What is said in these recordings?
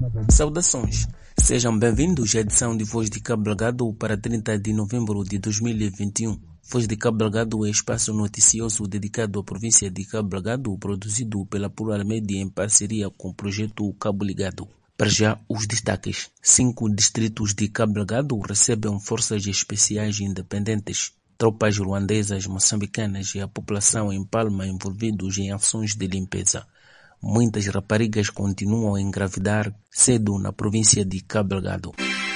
Saudações, sejam bem-vindos à edição de Voz de Cabo Delgado para 30 de novembro de 2021. Voz de Cabo Delgado é espaço noticioso dedicado à província de Cabo Delgado, produzido pela Plural Media em parceria com o projeto Cabo Ligado. Para já, os destaques. 5 distritos de Cabo Delgado recebem forças especiais independentes. Tropas ruandesas, moçambicanas e a população em Palma envolvidos em ações de limpeza. Muitas raparigas continuam a engravidar cedo na província de Cabo Delgado.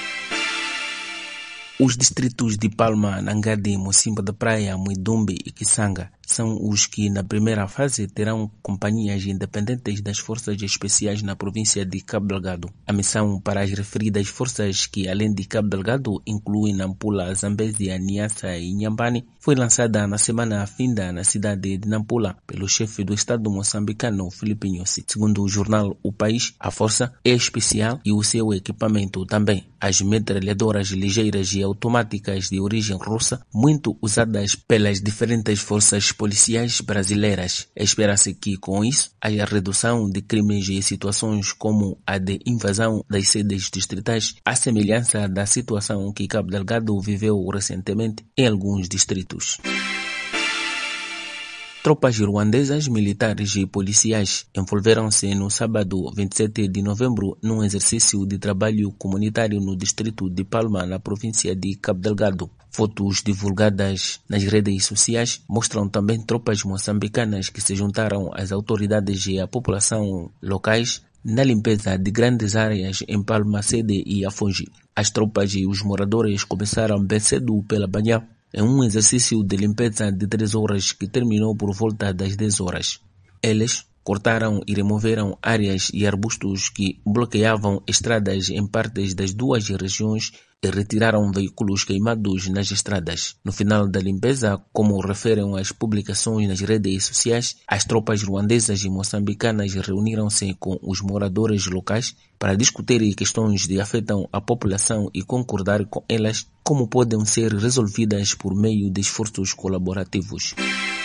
Os distritos de Palma, Nangadi, Mocimboa da Praia, Muidumbe e Kisanga são os que na primeira fase terão companhias independentes das forças especiais na província de Cabo Delgado. A missão para as referidas forças, que além de Cabo Delgado inclui Nampula, Zambésia, Niassa e Inhambane, foi lançada na semana finda na cidade de Nampula pelo chefe do Estado moçambicano, Filipe Nyusi. Segundo o jornal O País, a força é especial e o seu equipamento também. As metralhadoras ligeiras e automáticas de origem russa, muito usadas pelas diferentes forças policiais brasileiras. Espera-se que, com isso, haja redução de crimes e situações como a de invasão das sedes distritais, à semelhança da situação que Cabo Delgado viveu recentemente em alguns distritos. Tropas ruandesas, militares e policiais envolveram-se no sábado 27 de novembro num exercício de trabalho comunitário no distrito de Palma, na província de Cabo Delgado. Fotos divulgadas nas redes sociais mostram também tropas moçambicanas que se juntaram às autoridades e à população locais na limpeza de grandes áreas em Palma Sede e Afongi. As tropas e os moradores começaram bem cedo pela manhã em um exercício de limpeza de 3 horas que terminou por volta das 10 horas. Eles cortaram e removeram áreas e arbustos que bloqueavam estradas em partes das duas regiões e retiraram veículos queimados nas estradas. No final da limpeza, como referem as publicações nas redes sociais, as tropas ruandesas e moçambicanas reuniram-se com os moradores locais para discutir questões que afetam a população e concordar com elas como podem ser resolvidas por meio de esforços colaborativos.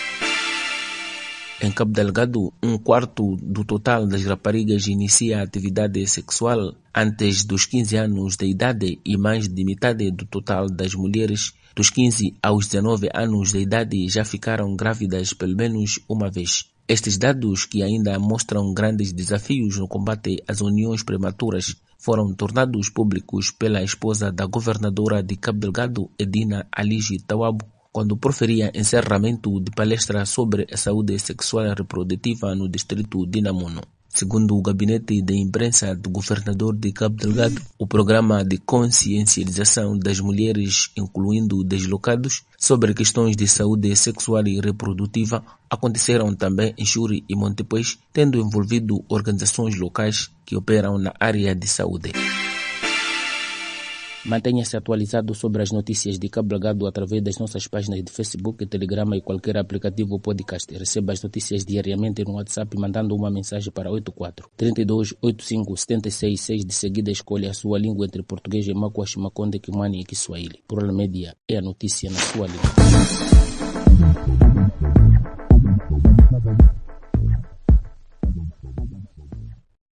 Em Cabo Delgado, 1/4 do total das raparigas inicia a atividade sexual antes dos 15 anos de idade e mais de metade do total das mulheres dos 15 aos 19 anos de idade já ficaram grávidas pelo menos uma vez. Estes dados, que ainda mostram grandes desafios no combate às uniões prematuras, foram tornados públicos pela esposa da governadora de Cabo Delgado, Edina Aligi Tawabo, quando proferia encerramento de palestra sobre a saúde sexual e reprodutiva no distrito de Namuno. Segundo o gabinete de imprensa do governador de Cabo Delgado, o programa de consciencialização das mulheres, incluindo deslocados, sobre questões de saúde sexual e reprodutiva, aconteceram também em Churi e Montepuez, tendo envolvido organizações locais que operam na área de saúde. Mantenha-se atualizado sobre as notícias de Cabo Delgado através das nossas páginas de Facebook, Telegram e qualquer aplicativo podcast. Receba as notícias diariamente no WhatsApp mandando uma mensagem para 84 32 85 76 6. De seguida, escolha a sua língua entre português, Makwa, Shimakonde, Kimani e Kiswahili. Plural Media é a notícia na sua língua.